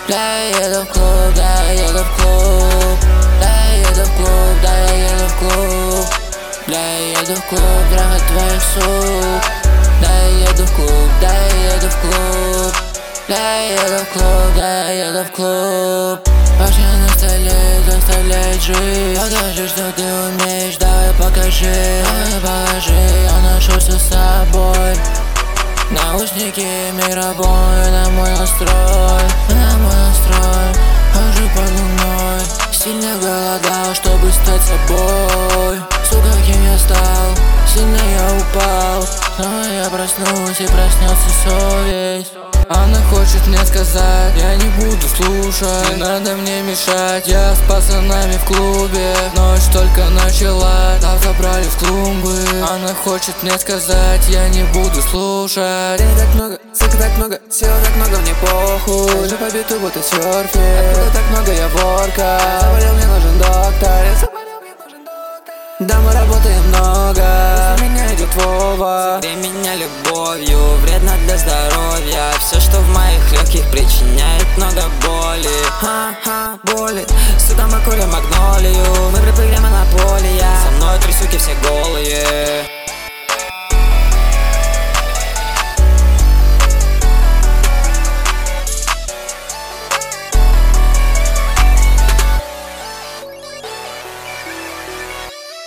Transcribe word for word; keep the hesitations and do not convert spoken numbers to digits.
Да, я еду в клуб, да, я еду в клуб. Да, я еду в клуб, да, я еду в клуб. Да, я еду в клуб, трахать твоих сук. Да, я еду в клуб, да, я еду в клуб. Да, я еду в клуб, да, я еду в клуб. Вообще на столе заставляет жить. Покажи, что ты умеешь, давай покажи. Давай покажи, я ношу все с собой. Наушники, микрофон, на мой настрой, на мой настрой. Хожу под луной, сильно голодал, чтобы стать собой. Сука, кем я стал, сильно я упал. Но я проснулся и проснется совесть. Она хочет мне сказать, я не буду слушать. Не надо мне мешать, я с пацанами в клубе. Ночь только началась, нас забрали в клумбы. Она хочет мне сказать, я не буду слушать. Денег так много, сука так много, сил так много, мне похуй. Лежу по биту, будто серфер. Откуда так много, я ворка. Заболел, мне нужен доктор. Я заболел, мне нужен доктор. Да, мы работаем много, после меня идет Вова. Согрей меня любовью, вредно для здоровья. Все, что в моих легких, причиняет много боли. Ха-ха, боли. Сука, мы курим магнолию, мы припылим монополия.